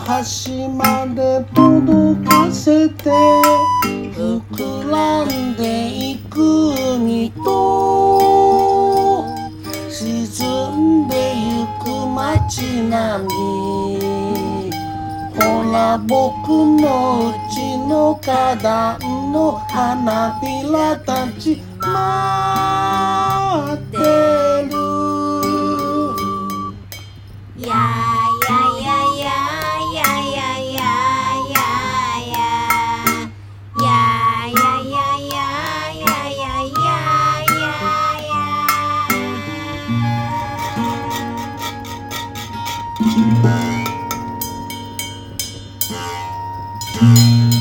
端まで届かせて膨らんでいく海と沈んでゆく街並み、ほら僕のうちの花壇の花びらたち待ってる。 ややややややややややややややや